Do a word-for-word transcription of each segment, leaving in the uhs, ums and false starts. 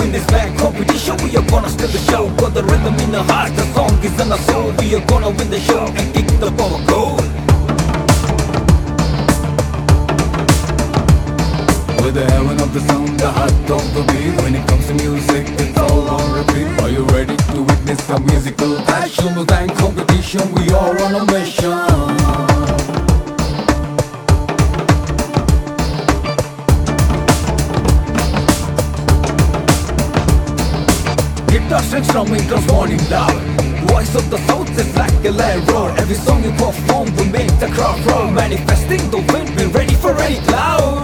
win this band competition. We are gonna steal the show. Got the rhythm in the heart, the song is in the soul. We are gonna win the show and kick the power goal. With the heaven of the sound, the heart of the beat. When it comes to music, it's all on repeat. Are you ready to witness the musical passion? With band competition, we are on a mission. Guitar strings drumming drums morning loud. Voice of the south is like a lion roar. Every song you perform will make the crowd roar. Manifesting the wind, be ready for any cloud.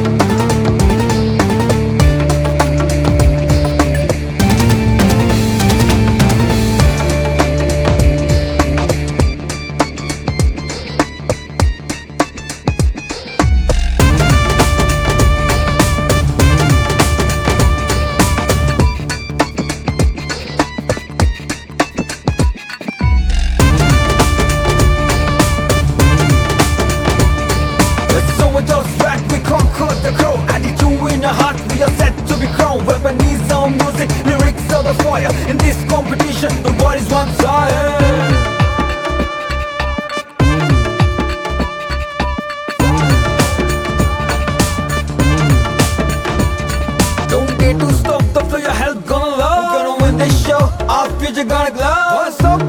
The crow, attitude in our heart, we are set to be crowned. Weapon is our music, lyrics are the fire. In this competition, the world is one side. Don't get to stop the flow, your health gonna love. We're gonna win this show, our future gonna glow. What's up?